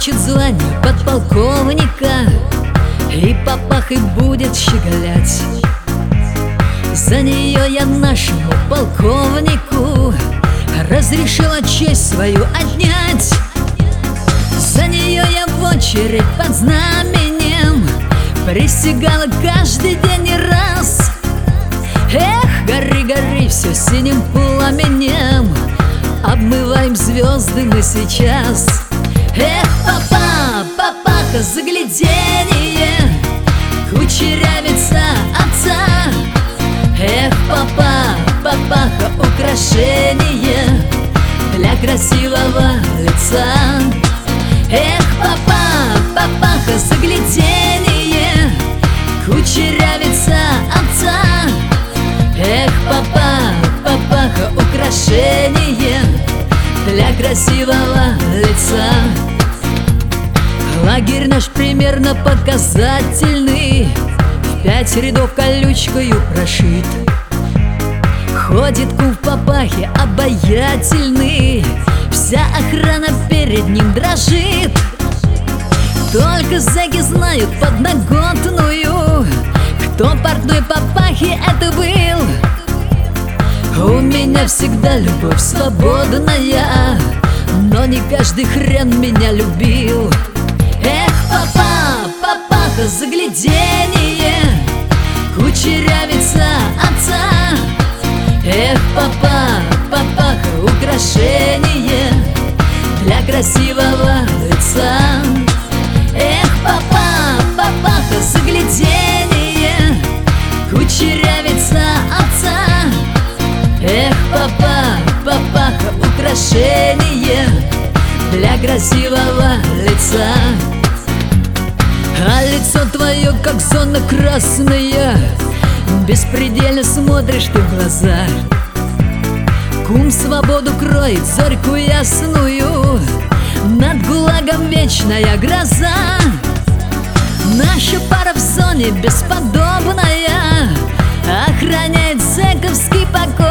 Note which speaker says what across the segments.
Speaker 1: получит звание подполковника и папахой будет щеголять. За нее я нашему полковнику разрешила честь свою отнять. За нее я в очередь под знаменем присягала каждый день и раз. Эх, гори, гори, все синим пламенем, обмываем звезды мы сейчас. Эх, папа, папаха, загляденье, кучерявица отца. Эх, папа, папаха, украшение для красивого лица. Эх, папа, папаха, загляденье, кучерявица отца. Эх, папа, папаха, украшение для красивого лица. Лагерь наш примерно показательный, в 5 рядов колючкою прошит. Ходит кум в папахе обаятельный, вся охрана перед ним дрожит. Только зэки знают подноготную, кто портной папахи это был. У меня всегда любовь свободная, но не каждый хрен меня любил. Эх, папа, папаха, загляденье, кучерявица отца. Эх, папа, папаха, украшение для красивого лица. Эх, папа, папаха, загляденье, кучерявица отца. Эх, папа, папаха, украшение для красивого лица. А лицо твое, как зона красная, беспредельно смотришь ты в глаза. Кум свободу кроет зорьку ясную, над ГУЛАГом вечная гроза. Наша пара в зоне бесподобная, охраняет зэковский покой.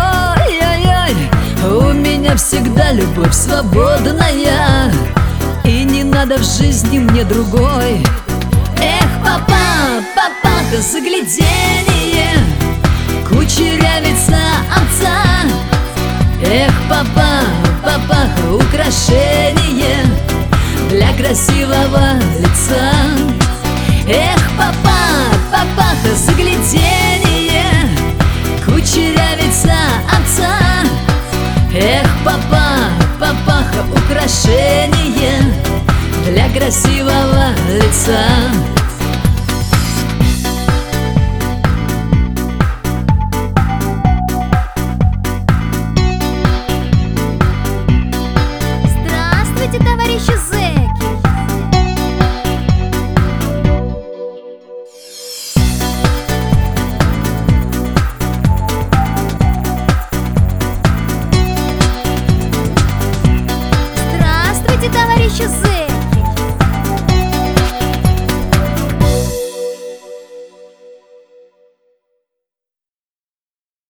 Speaker 1: У меня всегда любовь свободная, и не надо в жизни мне другой. Эх, папа, папаха, загляденье, кучерявица отца. Эх, папа, папаха, украшение для красивого лица. Эх, папа, папаха, загляденье, кучерявица отца. Эх, папа, папаха, украшение для красивого лица.